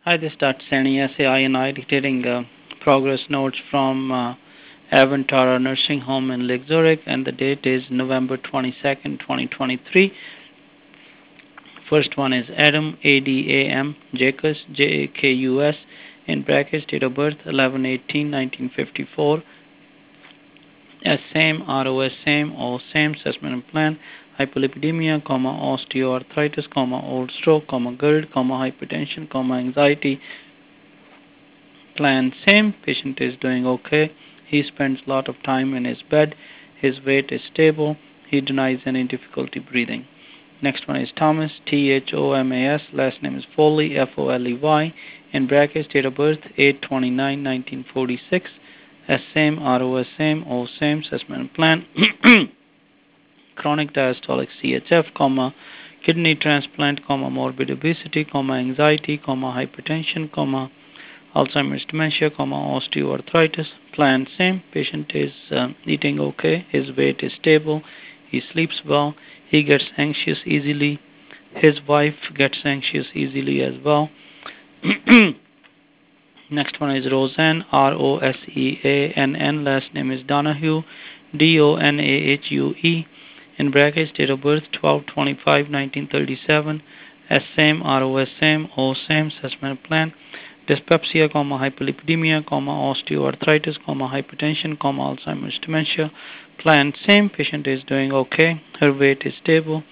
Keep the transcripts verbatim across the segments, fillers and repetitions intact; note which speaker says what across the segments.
Speaker 1: Hi, this is Doctor Sani, S A I N I, dictating uh, progress notes from uh, Avantara Nursing Home in Lake Zurich, and the date is November twenty-second, twenty twenty-three. First one is Adam, A D A M, Jacus, J A K U S, in brackets, date of birth eleven eighteen nineteen fifty-four, S same, R O S same, O same, assessment and plan, hypolipidemia, comma, osteoarthritis, comma, old stroke, comma, GERD, comma, hypertension, comma, anxiety, plan same, patient is doing okay, he spends a lot of time in his bed, his weight is stable, he denies any difficulty breathing. Next one is Thomas, T H O M A S, last name is Foley, F O L E Y, in brackets, date of birth eight twenty-nine nineteen forty-six, S same, R O S same, O same, assessment and plan, chronic diastolic C H F, comma, kidney transplant, comma, morbid obesity, comma, anxiety, comma, hypertension, comma, Alzheimer's dementia, comma, osteoarthritis, plan same, patient is uh, eating okay, his weight is stable, he sleeps well, he gets anxious easily, his wife gets anxious easily as well. Next one is Roseanne, R O S E A N N, last name is Donahue, D O N A H U E, in brackets, date of birth twelve twenty-five nineteen thirty-seven, S same, R O S same, O same, assessment plan, dyspepsia, comma, hypolipidemia, comma, osteoarthritis, comma, hypertension, comma, Alzheimer's dementia, plan same, patient is doing okay, her weight is stable,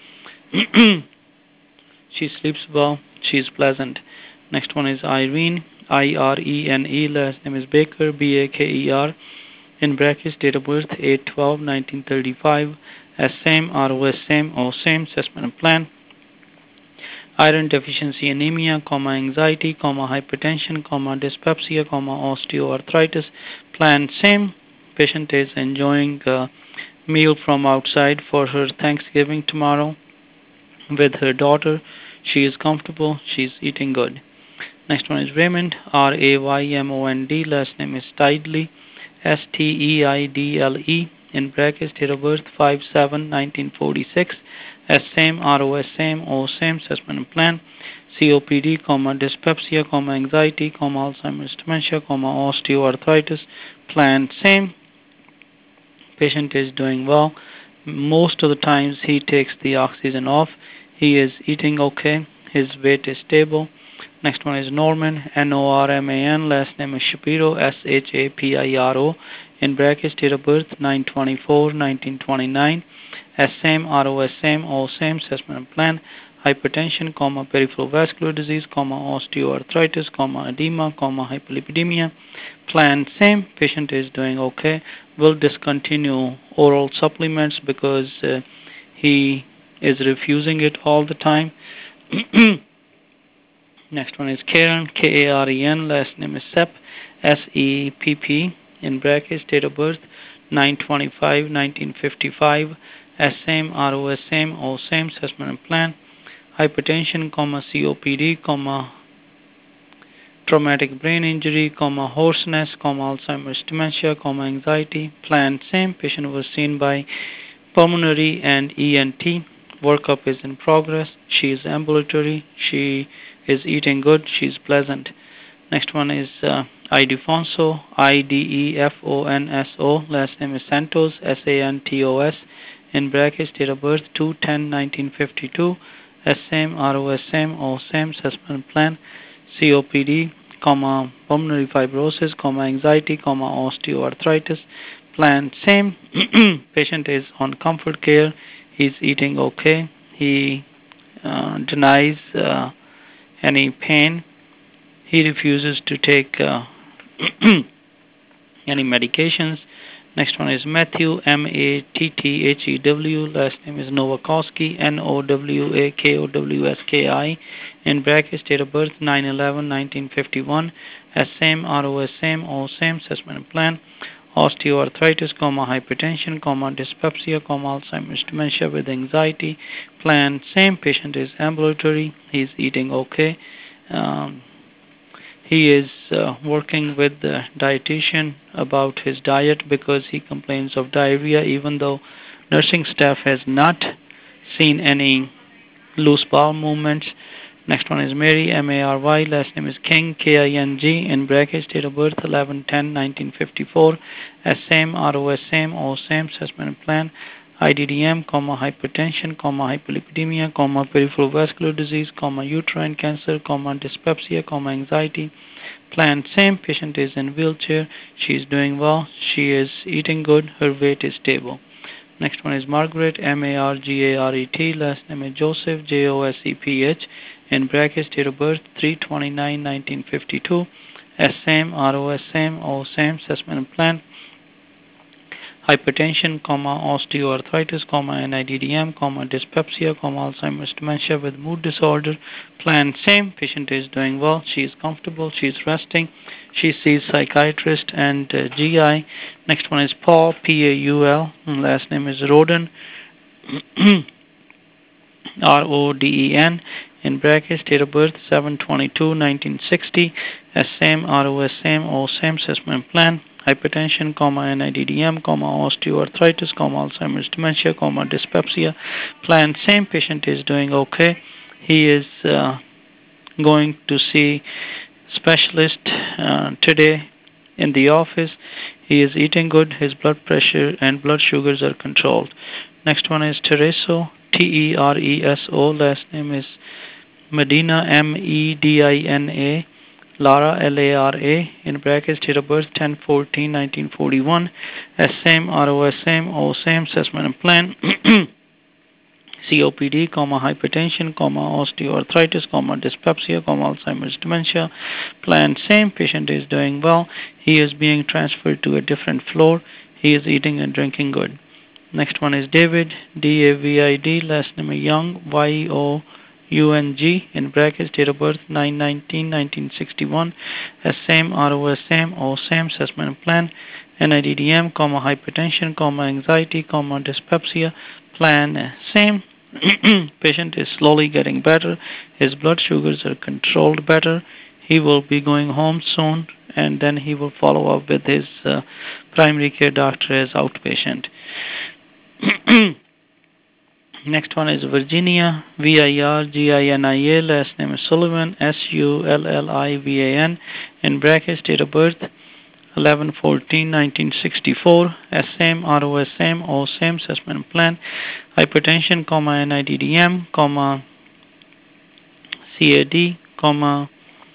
Speaker 1: she sleeps well, she is pleasant. Next one is Irene, I R E N E, last name is Baker, B A K E R, in brackets, date of birth eight twelve nineteen thirty-five, S same, R O S same, O same, assessment and plan, iron deficiency anemia, comma, anxiety, comma, hypertension, comma, dyspepsia, comma, osteoarthritis, plan same, patient is enjoying a meal from outside for her Thanksgiving tomorrow with her daughter, she is comfortable, she is eating good. Next one is Raymond, R A Y M O N D, last name is Tidley, S T E I D L E, in brackets, date of birth five seven nineteen forty-six, S same, R O S same, O same, assessment and plan, C O P D, comma, dyspepsia, comma, anxiety, comma, Alzheimer's dementia, comma, osteoarthritis, plan same, patient is doing well, most of the times he takes the oxygen off, he is eating okay, his weight is stable. Next one is Norman, N O R M A N, last name is Shapiro, S H A P I R O, in brackets, date of birth nine twenty-four nineteen twenty-nine, S same, R O S same, O same, assessment and plan, hypertension, comma, peripheral vascular disease, comma, osteoarthritis, comma, edema, comma, hypolipidemia, plan same, patient is doing okay, will discontinue oral supplements because uh, he is refusing it all the time. Next one is Karen, K A R E N, last name is Sepp, S E P P, in brackets, date of birth nine twenty-five nineteen fifty-five, S same, R O S same, O same, assessment and plan, hypertension, comma, C O P D, comma, traumatic brain injury, comma, hoarseness, comma, Alzheimer's dementia, comma, anxiety, plan same, patient was seen by pulmonary and E N T, workup is in progress, she is ambulatory, she is eating good, she is pleasant. Next one is uh, Idefonso, I D E F O N S O, last name is Santos, S A N T O S, in brackets, date of birth two ten nineteen fifty-two, S same, R O S same, O same, assessment plan, C O P D, comma, pulmonary fibrosis, comma, anxiety, comma, osteoarthritis, plan same, patient is on comfort care, he's eating okay, he uh, denies uh, any pain, he refuses to take uh, any medications. Next one is Matthew, M A T T H E W, last name is Nowakowski, N O W A K O W S K I, in brackets, date of birth nine eleven nineteen fifty-one, S same, R O S same, O same, assessment and plan, osteoarthritis, comma, hypertension, comma, dyspepsia, comma, Alzheimer's dementia with anxiety, plan same, patient is ambulatory, he's eating okay, um, he is uh, working with the dietitian about his diet because he complains of diarrhea, even though nursing staff has not seen any loose bowel movements, Next one is Mary, M A R Y, last name is King, K I N G, in brackets, date of birth eleven ten nineteen fifty-four, S same, R O S same, O same, assessment and plan, I D D M, comma, hypertension, comma, hyperlipidemia, comma, peripheral vascular disease, comma, uterine cancer, comma, dyspepsia, comma, anxiety, plan same, patient is in wheelchair, she is doing well, she is eating good, her weight is stable. Next one is Margaret, M A R G A R E T, last name is Joseph, J O S E P H, in brackets, date of birth three twenty-nine nineteen fifty-two, S same, R O S same, O same, assessment and plan, hypertension, comma, osteoarthritis, comma, N I D D M, comma, dyspepsia, comma, Alzheimer's dementia with mood disorder, plan same, patient is doing well, she is comfortable, she is resting, she sees psychiatrist and uh, G I. Next one is Paul, P A U L, last name is Roden, R O D E N, in brackets, date of birth seven twenty-two nineteen sixty, S same, R O S same, O same, assessment plan, hypertension, comma, N I D D M, comma, osteoarthritis, comma, Alzheimer's dementia, comma, dyspepsia, plan same, patient is doing okay, he is uh, going to see specialist uh, today in the office, he is eating good, his blood pressure and blood sugars are controlled. Next one is Tereso, T E R E S O, last name is Medina, M E D I N A, Lara, L A R A, in brackets, date of birth ten fourteen nineteen forty-one, S same, R O S same, O same, assessment and plan, C O P D, comma, hypertension, comma, osteoarthritis, comma, dyspepsia, comma, Alzheimer's dementia, plan same, patient is doing well, he is being transferred to a different floor, he is eating and drinking good. Next one is David, D A V I D, last name is Young, Y O U N G, in brackets, date of birth nine nineteen nineteen sixty-one, S same, R O S same, O same, assessment and plan, N I D D M, comma, hypertension, comma, anxiety, comma, dyspepsia, plan same, patient is slowly getting better, his blood sugars are controlled better, he will be going home soon, and then he will follow up with his uh, primary care doctor as outpatient. Next one is Virginia, V I R G I N I A, last name is Sullivan, S U L L I V A N, in brackets, date of birth eleven fourteen nineteen sixty-four, S same, R O S same, O same, assessment and plan, hypertension, comma, N I D D M, comma, C A D, comma,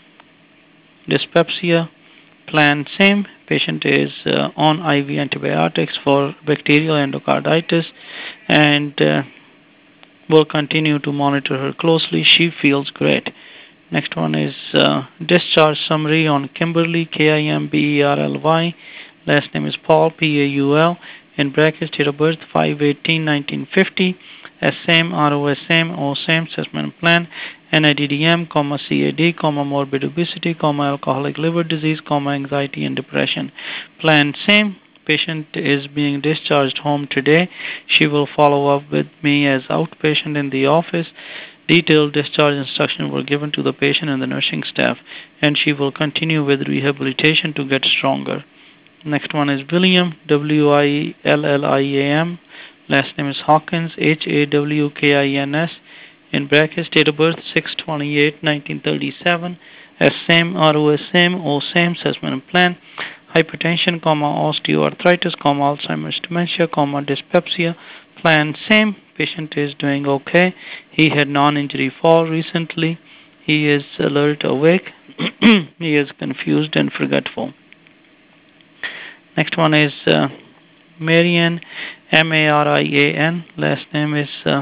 Speaker 1: dyspepsia, plan same, patient is uh, on I V antibiotics for bacterial endocarditis, and uh, will continue to monitor her closely. She feels great. Next one is uh, discharge summary on Kimberly, K I M B E R L Y, last name is Paul, P A U L, in brackets, date of birth five eighteen nineteen fifty, S same, R O S same, O same, assessment plan, N I D D M, comma, C A D, comma, morbid obesity, comma, alcoholic liver disease, comma, anxiety and depression. Plan same. Patient is being discharged home today. She will follow up with me as outpatient in the office. Detailed discharge instructions were given to the patient and the nursing staff, and she will continue with rehabilitation to get stronger. Next one is William, W I L L I A M, last name is Hawkins, H A W K I N S, in brackets, date of birth six twenty-eight nineteen thirty-seven, S same, R O S same, O same, assessment and plan, hypertension, comma, osteoarthritis, comma, Alzheimer's dementia, comma, dyspepsia, plan same, patient is doing okay, he had non-injury fall recently, he is alert, awake, he is confused and forgetful. Next one is uh, Marian, M A R I A N, last name is uh,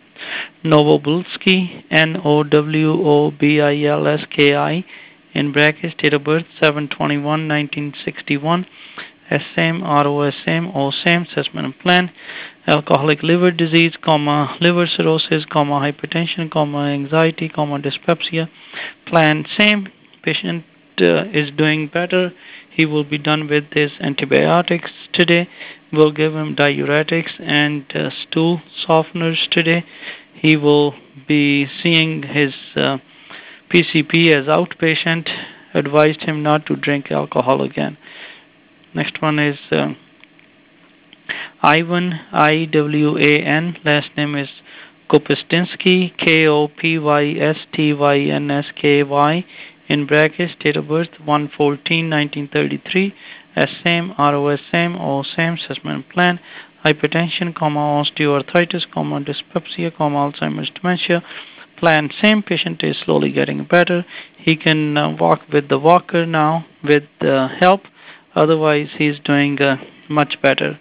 Speaker 1: Novobulski, N O W O B I L S K I, in brackets, date of birth seven twenty-one nineteen sixty-one, S same, R O S same, O same, assessment and plan, alcoholic liver disease, comma, liver cirrhosis, comma, hypertension, comma, anxiety, comma, dyspepsia, plan same, patient uh, is doing better, he will be done with his antibiotics today, we'll give him diuretics and uh, stool softeners today, he will be seeing his uh, P C P as outpatient, advised him not to drink alcohol again. Next one is uh, Ivan, I W A N, last name is Kopystynski, K O P Y S T Y N S K Y, in brackets, date of birth one fourteen nineteen thirty-three, as same, R O S same, O same, assessment plan, hypertension, comma, osteoarthritis, comma, dyspepsia, comma, Alzheimer's dementia, plan same, patient is slowly getting better. He can uh, walk with the walker now with uh, help, otherwise he's doing uh, much better.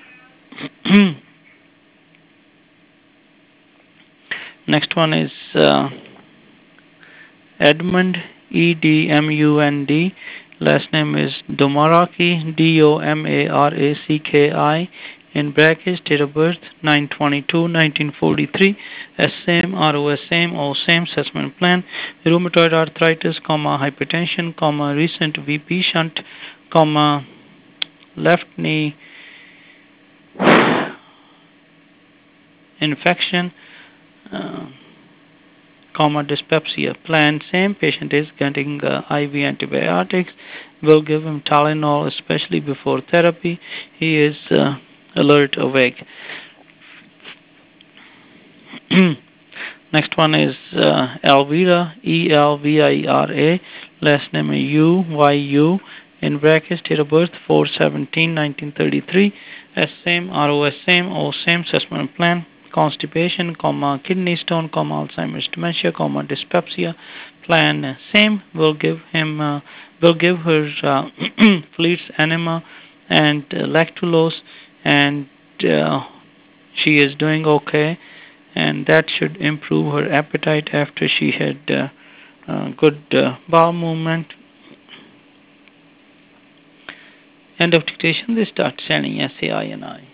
Speaker 1: Next one is uh, Edmund, E D M U N D. Last name is Domaraki, D O M A R A C K I. In brackets, date of birth nine twenty-two nineteen forty-three. S same, R O S same, O same, assessment plan. Rheumatoid arthritis, comma, hypertension, comma, recent V P shunt, comma, left knee infection, uh, comma, dyspepsia. Plan same, patient is getting uh, I V antibiotics. Will give him Tylenol, especially before therapy. He is uh, alert, awake. Next one is uh, Elvira, E L V I R A. Last name is U Y U. In brackets, date of birth four seventeen nineteen thirty-three. S same, R O S same, O same, assessment plan. Constipation, comma, kidney stone, comma, Alzheimer's dementia, comma, dyspepsia. Plan same. Will give him, uh, will give her uh, Fleet's enema and uh, lactulose, and uh, she is doing okay, and that should improve her appetite after she had uh, uh, good uh, bowel movement. End of dictation. They start sending S A I and I.